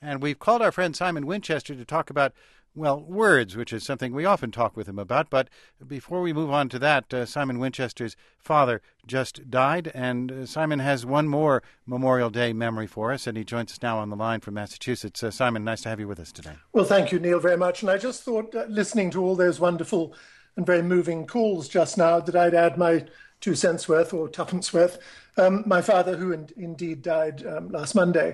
And we've called our friend Simon Winchester to talk about, well, words, which is something we often talk with him about. But before we move on to that, Simon Winchester's father just died, and Simon has one more Memorial Day memory for us, and he joins us now on the line from Massachusetts. Simon, nice to have you with us today. Well, thank you, Neil, very much. And I just thought, listening to all those wonderful and very moving calls just now, that I'd add my 2 cents worth or tuppence worth. My father, who indeed died last Monday,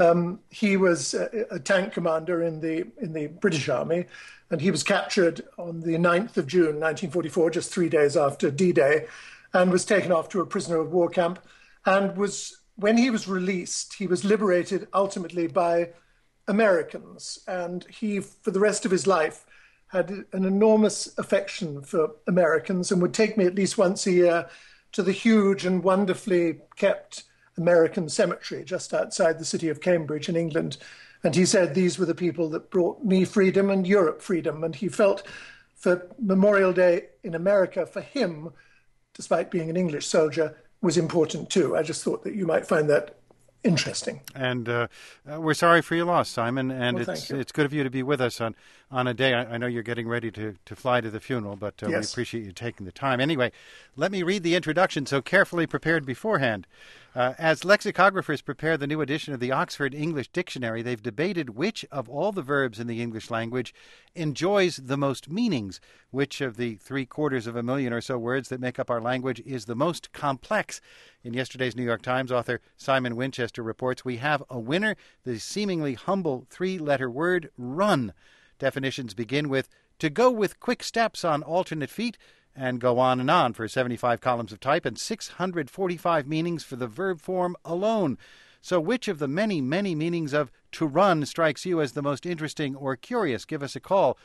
he was a tank commander in the British Army, and he was captured on the 9th of June, 1944, just 3 days after D-Day, and was taken off to a prisoner of war camp. And when he was released, he was liberated ultimately by Americans. And he, for the rest of his life, had an enormous affection for Americans and would take me at least once a year to the huge and wonderfully kept American cemetery just outside the city of Cambridge in England. And he said these were the people that brought me freedom and Europe freedom. And he felt for Memorial Day in America, for him, despite being an English soldier, was important too. I just thought that you might find that interesting. And we're sorry for your loss, Simon, and well, it's good of you to be with us on a day. I know you're getting ready to fly to the funeral, but yes. We appreciate you taking the time. Anyway, let me read the introduction so carefully prepared beforehand. As lexicographers prepare the new edition of the Oxford English Dictionary, they've debated which of all the verbs in the English language enjoys the most meanings, which of the 750,000 or so words that make up our language is the most complex. In yesterday's New York Times, author Simon Winchester reports we have a winner, the seemingly humble 3-letter word run. Definitions begin with to go with quick steps on alternate feet, and go on and on for 75 columns of type and 645 meanings for the verb form alone. So which of the many, many meanings of to run strikes you as the most interesting or curious? Give us a call,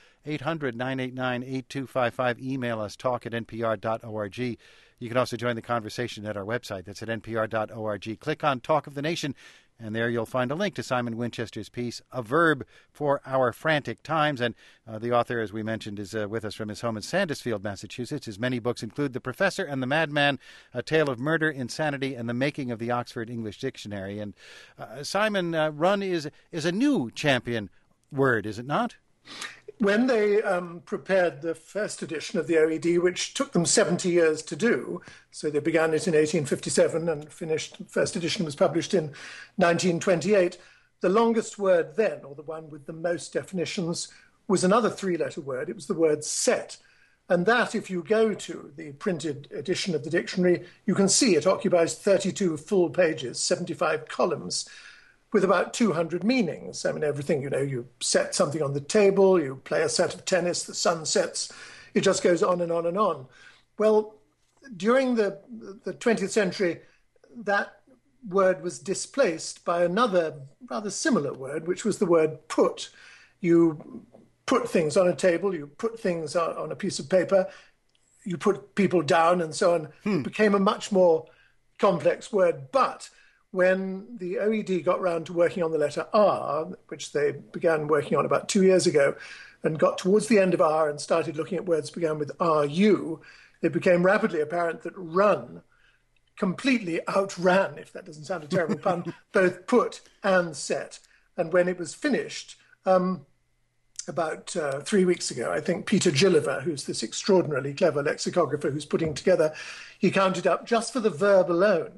800-989-8255. Email us, talk@npr.org. You can also join the conversation at our website. That's at npr.org. Click on Talk of the Nation, and there you'll find a link to Simon Winchester's piece, A Verb for Our Frantic Times. And the author, as we mentioned, is with us from his home in Sandusfield, Massachusetts. His many books include The Professor and the Madman, A Tale of Murder, Insanity, and the Making of the Oxford English Dictionary. And Simon, run is a new champion word, is it not? When they prepared the first edition of the OED, which took them 70 years to do, so they began it in 1857 and finished, first edition was published in 1928, the longest word then, or the one with the most definitions, was another 3-letter word. It was the word set. And that, if you go to the printed edition of the dictionary, you can see it occupies 32 full pages, 75 columns, with about 200 meanings. I mean, everything, you set something on the table, you play a set of tennis, the sun sets, it just goes on and on and on. Well, during the 20th century, that word was displaced by another rather similar word, which was the word put. You put things on a table, you put things on a piece of paper, you put people down and so on. It became a much more complex word, but when the OED got round to working on the letter R, which they began working on about 2 years ago, and got towards the end of R and started looking at words that began with RU, it became rapidly apparent that run completely outran, if that doesn't sound a terrible pun, both put and set. And when it was finished, about 3 weeks ago, I think Peter Gilliver, who's this extraordinarily clever lexicographer who's putting together, he counted up just for the verb alone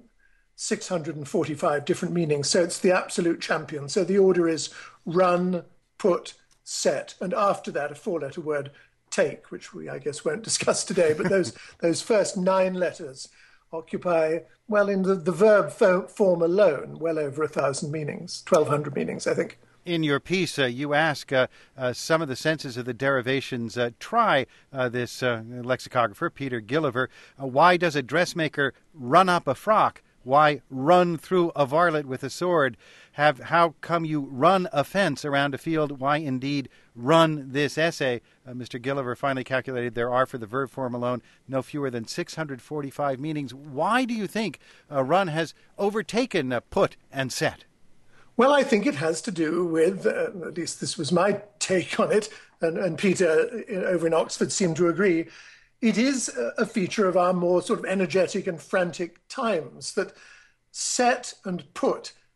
645 different meanings. So it's the absolute champion. So the order is run, put, set. And after that, a 4-letter word, take, which we, I guess, won't discuss today. But those first 9 letters occupy, well, in the verb form alone, well over 1,000 meanings, 1,200 meanings, I think. In your piece, you ask some of the senses of the derivations. Try this lexicographer, Peter Gilliver. Why does a dressmaker run up a frock? Why run through a varlet with a sword? How come you run a fence around a field? Why indeed run this essay? Mr. Gilliver finally calculated there are, for the verb form alone, no fewer than 645 meanings. Why do you think run has overtaken put and set? Well, I think it has to do with, at least this was my take on it, and Peter over in Oxford seemed to agree, it is a feature of our more sort of energetic and frantic times that set and put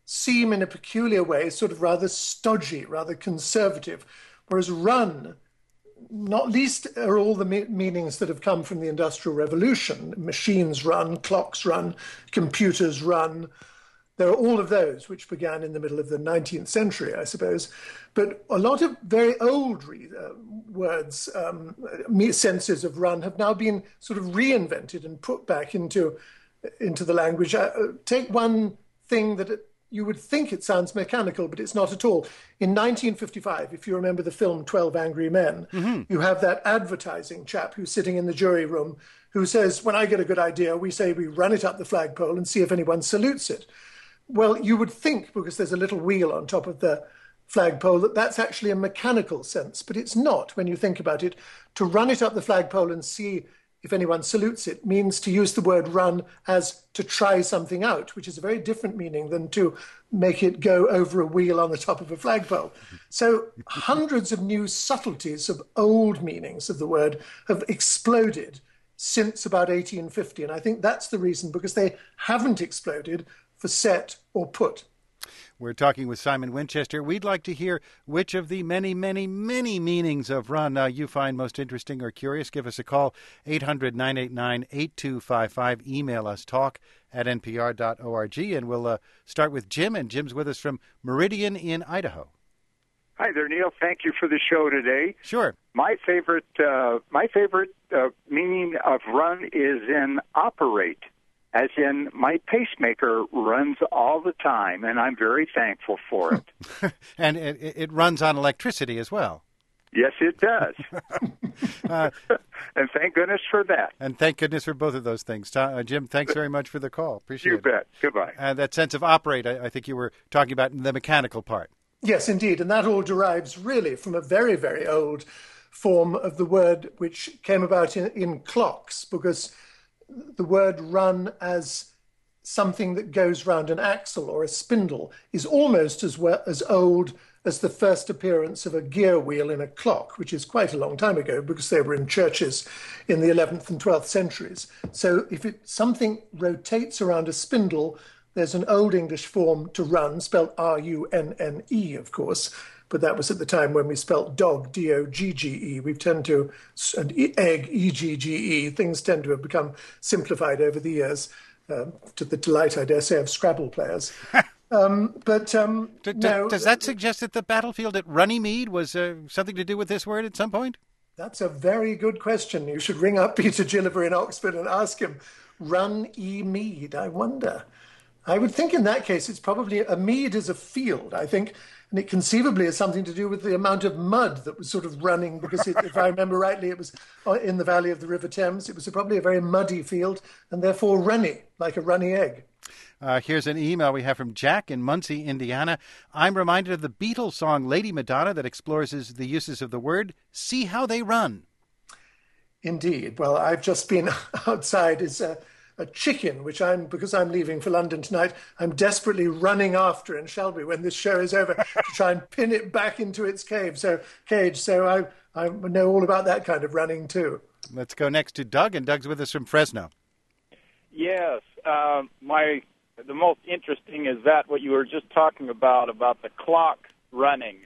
seem in a peculiar way sort of rather stodgy, rather conservative, whereas run, not least are all the meanings that have come from the Industrial Revolution. Machines run, clocks run, computers run. There are all of those, which began in the middle of the 19th century, I suppose. But a lot of very old words, senses of run, have now been sort of reinvented and put back into the language. Take one thing that you would think it sounds mechanical, but it's not at all. In 1955, if you remember the film 12 Angry Men, you have that advertising chap who's sitting in the jury room who says, when I get a good idea, we run it up the flagpole and see if anyone salutes it. Well, you would think, because there's a little wheel on top of the flagpole, that that's actually a mechanical sense, but it's not when you think about it. To run it up the flagpole and see if anyone salutes it means to use the word run as to try something out, which is a very different meaning than to make it go over a wheel on the top of a flagpole. So hundreds of new subtleties of old meanings of the word have exploded since about 1850. And I think that's the reason, because they haven't exploded for set or put. We're talking with Simon Winchester. We'd like to hear which of the many, many, many meanings of run you find most interesting or curious. Give us a call, 800-989-8255. Email us, talk@npr.org. And we'll start with Jim, and Jim's with us from Meridian in Idaho. Hi there, Neil. Thank you for the show today. Sure. My favorite meaning of run is in operate, as in my pacemaker runs all the time, and I'm very thankful for it. And it runs on electricity as well. Yes, it does. And thank goodness for that. And thank goodness for both of those things. Jim, thanks very much for the call. Appreciate it. You bet. Goodbye. And that sense of operate, I think you were talking about the mechanical part. Yes, indeed. And that all derives really from a very, very old form of the word which came about in clocks, because the word run as something that goes round an axle or a spindle is almost as old as the first appearance of a gear wheel in a clock, which is quite a long time ago because they were in churches in the 11th and 12th centuries. So if something rotates around a spindle, there's an Old English form to run, spelled R-U-N-N-E, of course, but that was at the time when we spelt dog, D-O-G-G-E. We've turned to and egg, E-G-G-E. Things tend to have become simplified over the years, to the delight, I dare say, of Scrabble players. Does that suggest that the battlefield at Runnymede was something to do with this word at some point? That's a very good question. You should ring up Peter Gilliver in Oxford and ask him. Run-y-Mead, I wonder. I would think in that case it's probably a mead is a field, I think, and it conceivably has something to do with the amount of mud that was sort of running, because if I remember rightly, it was in the valley of the River Thames. It was probably a very muddy field and therefore runny, like a runny egg. Here's an email we have from Jack in Muncie, Indiana. I'm reminded of the Beatles song Lady Madonna that explores the uses of the word, see how they run. Indeed. Well, I've just been outside as a chicken, which because I'm leaving for London tonight, I'm desperately running after in Shelby when this show is over to try and pin it back into its cage. So I know all about that kind of running too. Let's go next to Doug, and Doug's with us from Fresno. Yes, the most interesting is that what you were just talking about the clock running,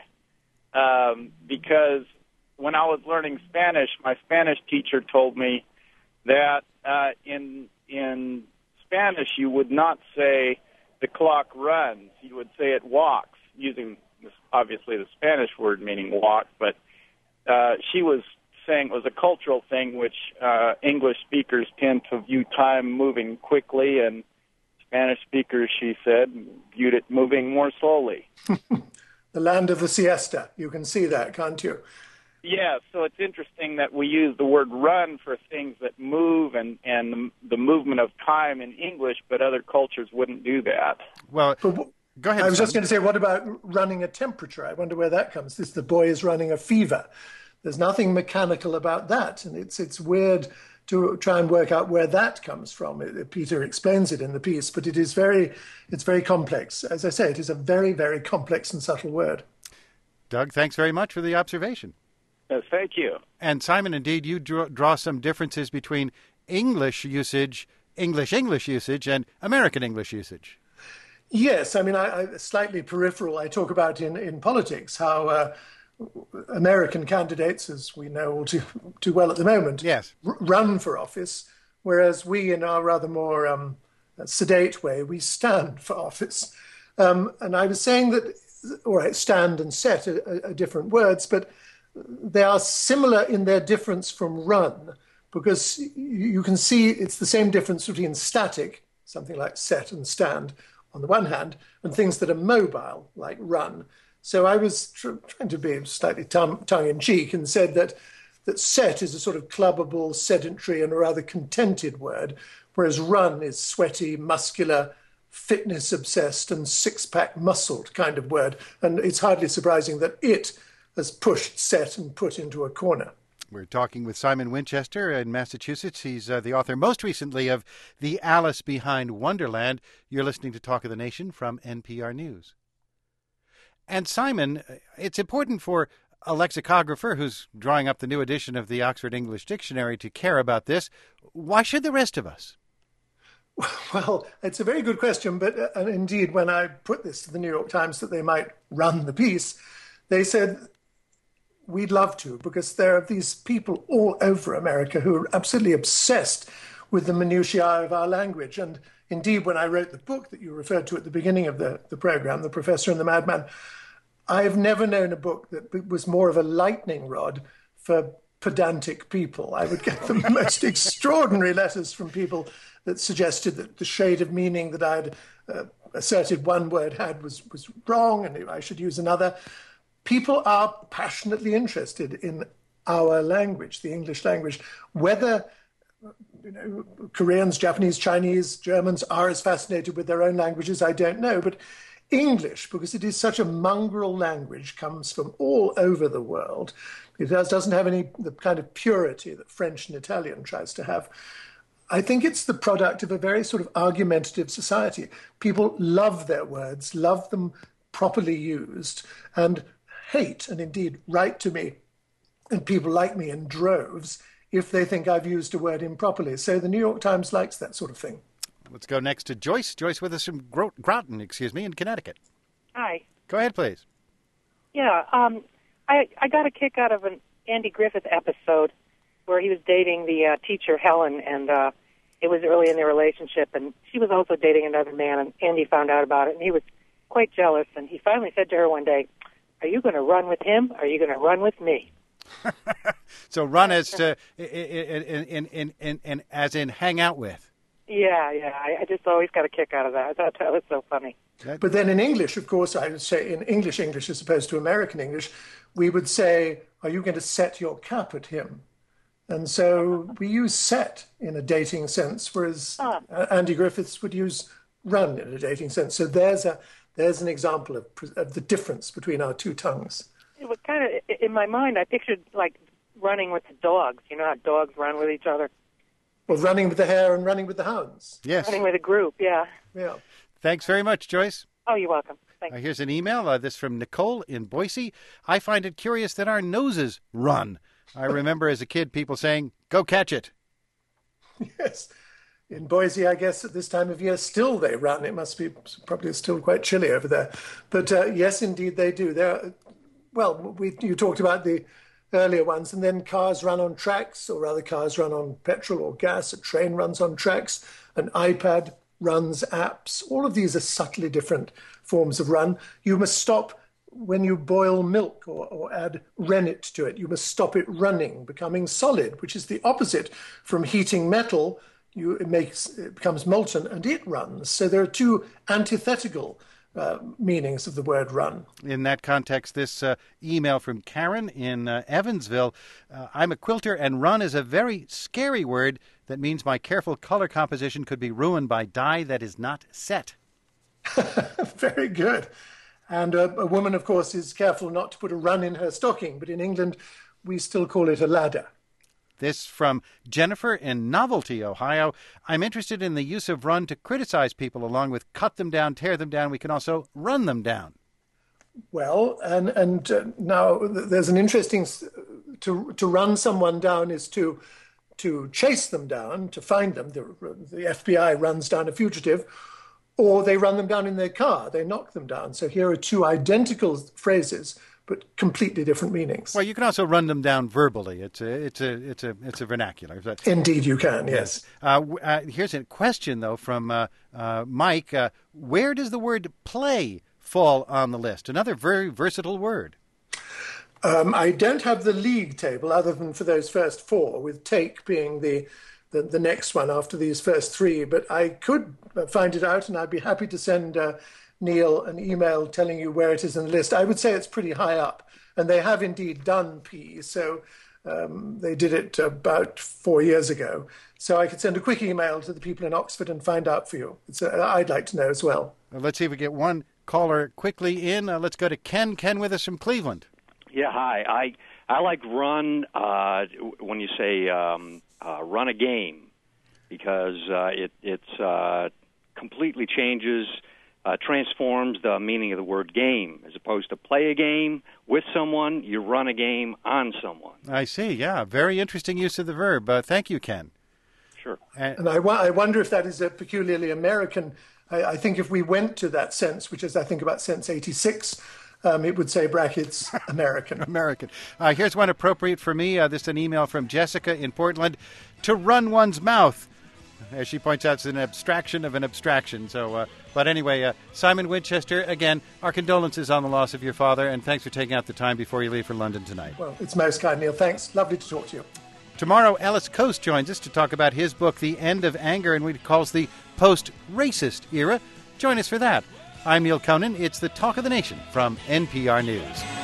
because when I was learning Spanish, my Spanish teacher told me that in Spanish you would not say the clock runs, you would say it walks, using obviously the Spanish word meaning walk, but she was saying it was a cultural thing, which English speakers tend to view time moving quickly, and Spanish speakers, she said, viewed it moving more slowly. The land of the siesta. You can see that, can't you? Yeah, so it's interesting that we use the word run for things that move and the movement of time in English, but other cultures wouldn't do that. Well, go ahead. I was just going to say, what about running a temperature? I wonder where that comes. The boy is running a fever. There's nothing mechanical about that, and it's weird to try and work out where that comes from. Peter explains it in the piece, but it's very complex. As I say, it is a very, very complex and subtle word. Doug, thanks very much for the observation. Thank you. And Simon, indeed, you draw some differences between English usage, English usage, and American English usage. Yes, I mean, slightly peripheral. I talk about in politics how American candidates, as we know all too well at the moment, Yes. run for office, whereas we, in our rather more sedate way, we stand for office. And I was saying that, all right, stand and set are different words, but they are similar in their difference from run, because you can see it's the same difference between static, something like set and stand, on the one hand, and things that are mobile, like run. So I was trying to be slightly tongue-in-cheek and said that set is a sort of clubbable, sedentary, and a rather contented word, whereas run is sweaty, muscular, fitness-obsessed, and six-pack muscled kind of word. And it's hardly surprising that it has pushed set and put into a corner. We're talking with Simon Winchester in Massachusetts. He's the author most recently of The Alice Behind Wonderland. You're listening to Talk of the Nation from NPR News. And Simon, it's important for a lexicographer who's drawing up the new edition of the Oxford English Dictionary to care about this. Why should the rest of us? Well, it's a very good question, but indeed, when I put this to the New York Times that they might run the piece, they said, we'd love to, because there are these people all over America who are absolutely obsessed with the minutiae of our language. And indeed, when I wrote the book that you referred to at the beginning of the program, The Professor and the Madman, I've never known a book that was more of a lightning rod for pedantic people. I would get the most extraordinary letters from people that suggested that the shade of meaning that I'd asserted one word had was wrong and I should use another. People are passionately interested in our language, the English language, whether Koreans, Japanese, Chinese, Germans are as fascinated with their own languages, I don't know. But English, because it is such a mongrel language, comes from all over the world. It doesn't have the kind of purity that French and Italian tries to have. I think it's the product of a very sort of argumentative society. People love their words, love them properly used, and hate, and indeed write to me, and people like me in droves, if they think I've used a word improperly. So the New York Times likes that sort of thing. Let's go next to Joyce. Joyce with us from Groton, in Connecticut. Hi. Go ahead, please. Yeah, I got a kick out of an Andy Griffith episode where he was dating the teacher, Helen, and it was early in their relationship, and she was also dating another man, and Andy found out about it, and he was quite jealous, and he finally said to her one day, "Are you going to run with him, or are you going to run with me?" So run as to, as in hang out with. Yeah. I just always got a kick out of that. I thought that was so funny. But then in English, of course, I would say in English as opposed to American English, we would say, "Are you going to set your cap at him?" And so we use set in a dating sense, whereas Andy Griffiths would use run in a dating sense. So there's an example of the difference between our two tongues. It was kind of, in my mind, I pictured like running with the dogs. You know how dogs run with each other? Well, running with the hare and running with the hounds. Yes. Running with a group, yeah. Yeah. Thanks very much, Joyce. Oh, you're welcome. Thanks. Here's an email, this from Nicole in Boise. I find it curious that our noses run. I remember as a kid people saying, "Go catch it." Yes. In Boise, I guess at this time of year, still they run. It must be probably still quite chilly over there. But yes, indeed, they do. You talked about the earlier ones, and then cars run on tracks, or rather cars run on petrol or gas. A train runs on tracks. An iPad runs apps. All of these are subtly different forms of run. You must stop when you boil milk or add rennet to it. You must stop it running, becoming solid, which is the opposite from heating metal. It becomes molten and it runs. So there are two antithetical meanings of the word run. In that context, this email from Karen in Evansville, I'm a quilter and run is a very scary word that means my careful color composition could be ruined by dye that is not set. Very good. And a woman, of course, is careful not to put a run in her stocking, but in England we still call it a ladder. This from Jennifer in Novelty, Ohio. I'm interested in the use of run to criticize people along with cut them down, tear them down. We can also run them down. Well, and now there's an interesting... To run someone down is to chase them down, to find them. The FBI runs down a fugitive. or they run them down in their car. They knock them down. So here are two identical phrases, but completely different meanings. Well, you can also run them down verbally. It's a vernacular. Indeed, you can. Yes. Here's a question though from Mike. Where does the word play fall on the list? Another very versatile word. I don't have the league table other than for those first four, with take being the next one after these first three. But I could find it out, and I'd be happy to send Neil an email telling you where it is in the list. I would say it's pretty high up, and they have indeed done P. So they did it about 4 years ago. So I could send a quick email to the people in Oxford and find out for you. I'd like to know as well. Let's see if we get one caller quickly in. Let's go to Ken. Ken with us from Cleveland. Yeah, hi. I like run when you say run a game, because it's completely changes, transforms the meaning of the word game. As opposed to play a game with someone, you run a game on someone. I see, yeah. Very interesting use of the verb. Thank you, Ken. Sure. And I wonder if that is a peculiarly American. I think if we went to that sense, which is I think about sense 86, it would say brackets American. American. Here's one appropriate for me. This is an email from Jessica in Portland. To run one's mouth. As she points out, it's an abstraction of an abstraction. So, but anyway, Simon Winchester, again, our condolences on the loss of your father, and thanks for taking out the time before you leave for London tonight. Well, it's most kind, Neil. Thanks. Lovely to talk to you. Tomorrow, Ellis Coast joins us to talk about his book, The End of Anger, and what he calls the post-racist era. Join us for that. I'm Neil Conan. It's the Talk of the Nation from NPR News.